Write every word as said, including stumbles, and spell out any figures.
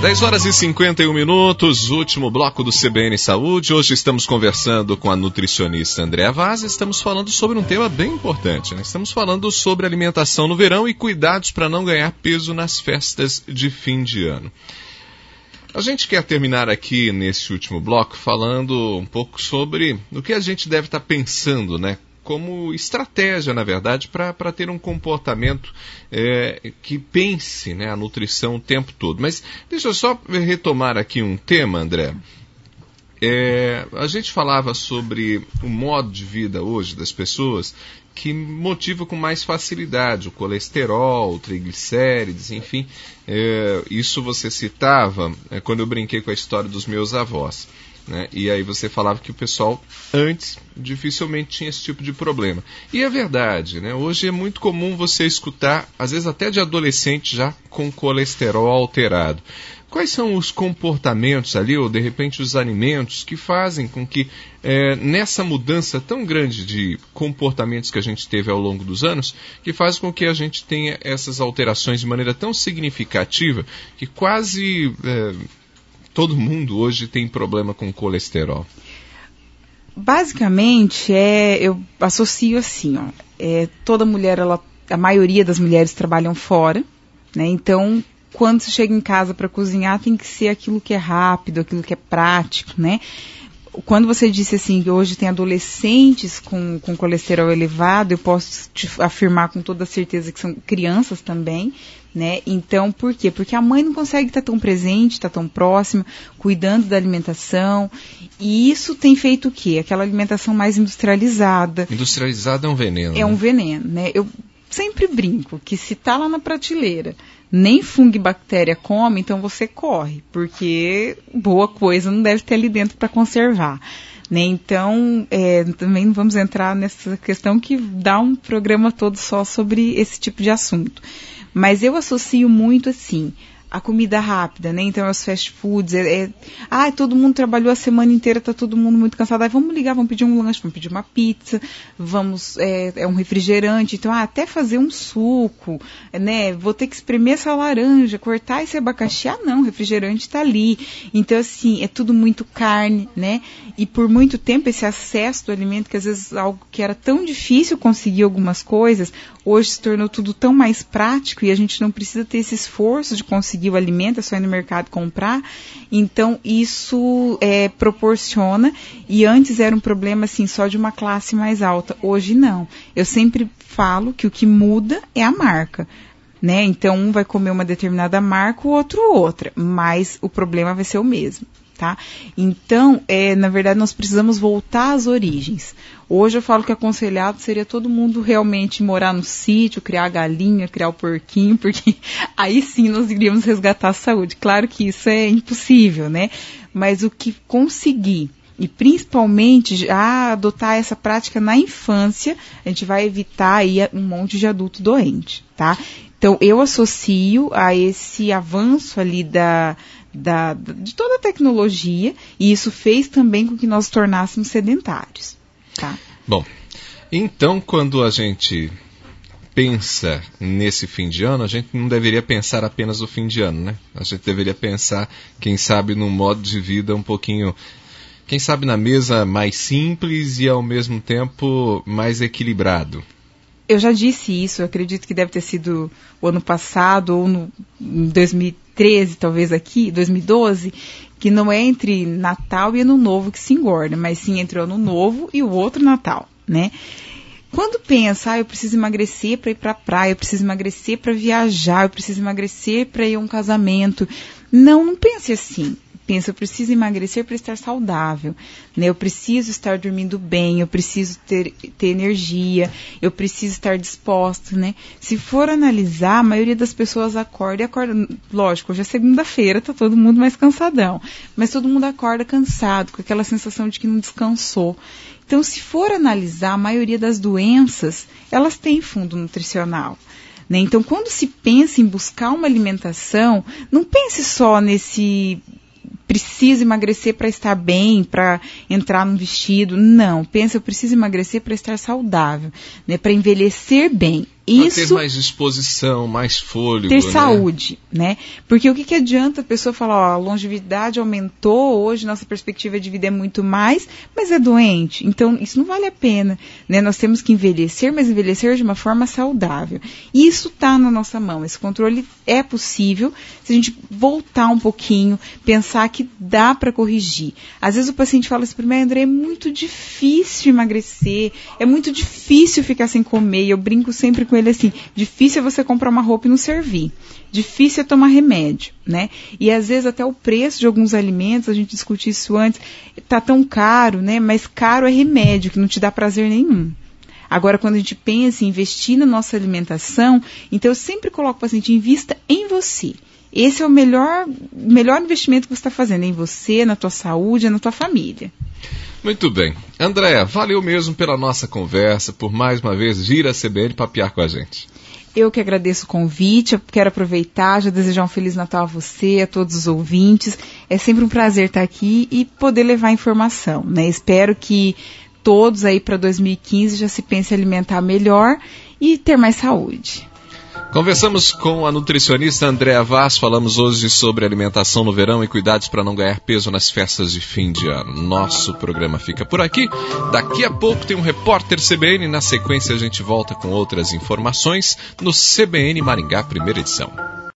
dez horas e cinquenta e um minutos, último bloco do C B N Saúde. Hoje estamos conversando com a nutricionista Andréa Vaz. Estamos falando sobre um tema bem importante, né? Estamos falando sobre alimentação no verão e cuidados para não ganhar peso nas festas de fim de ano. A gente quer terminar aqui nesse último bloco falando um pouco sobre o que a gente deve estar pensando, né? Como estratégia, na verdade, para ter um comportamento é, que pense, né, a nutrição o tempo todo. Mas deixa eu só retomar aqui um tema, André. É, a gente falava sobre o modo de vida hoje das pessoas que motiva com mais facilidade o colesterol, o triglicérides, enfim. É, isso você citava é, quando eu brinquei com a história dos meus avós. Né? E aí você falava que o pessoal antes dificilmente tinha esse tipo de problema. E é verdade, né? Hoje é muito comum você escutar, às vezes até de adolescente já com colesterol alterado. Quais são os comportamentos ali, ou de repente os alimentos que fazem com que é, nessa mudança tão grande de comportamentos que a gente teve ao longo dos anos, que faz com que a gente tenha essas alterações de maneira tão significativa que quase... É, todo mundo hoje tem problema com colesterol? Basicamente, é, eu associo assim, ó, é, toda mulher, ela, a maioria das mulheres trabalham fora, né? Então, quando você chega em casa para cozinhar, tem que ser aquilo que é rápido, aquilo que é prático, né? Quando você disse assim que hoje tem adolescentes com, com colesterol elevado, eu posso te afirmar com toda certeza que são crianças também, né? Então, por quê? Porque a mãe não consegue estar tão presente, estar tão próxima, cuidando da alimentação, e isso tem feito o quê? Aquela alimentação mais industrializada. Industrializada é um veneno. É né? um veneno, né? Eu sempre brinco que se está lá na prateleira, nem fungo e bactéria come, então você corre, porque boa coisa não deve ter ali dentro para conservar. Né? Então, é, também não vamos entrar nessa questão que dá um programa todo só sobre esse tipo de assunto. Mas eu associo muito assim, a comida rápida, né? Então, os fast foods, é, é, ah, todo mundo trabalhou a semana inteira, tá todo mundo muito cansado, aí vamos ligar, vamos pedir um lanche, vamos pedir uma pizza, vamos, é, é um refrigerante, então, ah, até fazer um suco, né? Vou ter que espremer essa laranja, cortar esse abacaxi, ah, não, o refrigerante tá ali. Então, assim, é tudo muito carne, né? E por muito tempo, esse acesso do alimento, que às vezes algo que era tão difícil conseguir algumas coisas, hoje se tornou tudo tão mais prático e a gente não precisa ter esse esforço de conseguir o alimento, é só ir no mercado comprar. Então, isso é, proporciona, e antes era um problema assim, só de uma classe mais alta. Hoje não. Eu sempre falo que o que muda é a marca. Né? Então, um vai comer uma determinada marca, o outro outra, mas o problema vai ser o mesmo. Tá? Então, é, na verdade, nós precisamos voltar às origens. Hoje eu falo que aconselhado seria todo mundo realmente morar no sítio, criar a galinha, criar o porquinho, porque aí sim nós iríamos resgatar a saúde. Claro que isso é impossível, né? Mas o que conseguir, e principalmente já adotar essa prática na infância, a gente vai evitar aí um monte de adulto doente, tá? Então, eu associo a esse avanço ali da... Da, de toda a tecnologia, e isso fez também com que nós tornássemos sedentários. Tá? Bom, então quando a gente pensa nesse fim de ano, a gente não deveria pensar apenas no fim de ano, né? A gente deveria pensar, quem sabe, num modo de vida um pouquinho, quem sabe na mesa mais simples e ao mesmo tempo mais equilibrado. Eu já disse isso, eu acredito que deve ter sido o ano passado ou no, em dois mil e treze, talvez aqui, dois mil e doze, que não é entre Natal e Ano Novo que se engorda, mas sim entre o Ano Novo e o outro Natal, né? Quando pensa, ah, eu preciso emagrecer para ir para a praia, eu preciso emagrecer para viajar, eu preciso emagrecer para ir a um casamento. Não, não pense assim. Pensa, eu preciso emagrecer para estar saudável, né? Eu preciso estar dormindo bem, eu preciso ter, ter energia, eu preciso estar disposta, né? Se for analisar, a maioria das pessoas acorda e acorda, lógico, hoje é segunda-feira, tá todo mundo mais cansadão, mas todo mundo acorda cansado, com aquela sensação de que não descansou. Então, se for analisar, a maioria das doenças, elas têm fundo nutricional. Né? Então, quando se pensa em buscar uma alimentação, não pense só nesse... preciso emagrecer para estar bem, para entrar num vestido. Não, pensa, eu preciso emagrecer para estar saudável, né? Para envelhecer bem. Isso, ter mais disposição, mais fôlego. Ter né? saúde, né? Porque o que, que adianta a pessoa falar, ó, a longevidade aumentou, hoje nossa perspectiva de vida é muito mais, mas é doente. Então, isso não vale a pena, né? Nós temos que envelhecer, mas envelhecer de uma forma saudável. E isso está na nossa mão. Esse controle é possível se a gente voltar um pouquinho, pensar que dá para corrigir. Às vezes o paciente fala assim para mim, André, é muito difícil emagrecer, é muito difícil ficar sem comer. E eu brinco sempre com ele assim, difícil é você comprar uma roupa e não servir. Difícil é tomar remédio, né? E às vezes até o preço de alguns alimentos, a gente discutiu isso antes, tá tão caro, né? Mas caro é remédio, que não te dá prazer nenhum. Agora, quando a gente pensa em investir na nossa alimentação, então eu sempre coloco o paciente, invista em você. Esse é o melhor, melhor investimento que você está fazendo, em você, na tua saúde, na tua família. Muito bem. Andréa, valeu mesmo pela nossa conversa, por mais uma vez vir à C B N papear com a gente. Eu que agradeço o convite, eu quero aproveitar, já desejar um Feliz Natal a você, a todos os ouvintes. É sempre um prazer estar aqui e poder levar informação, né? Espero que todos aí para dois mil e quinze já se pense em alimentar melhor e ter mais saúde. Conversamos com a nutricionista Andréa Vaz, falamos hoje sobre alimentação no verão e cuidados para não ganhar peso nas festas de fim de ano. Nosso programa fica por aqui. Daqui a pouco tem um repórter C B N, na sequência a gente volta com outras informações no C B N Maringá, primeira edição.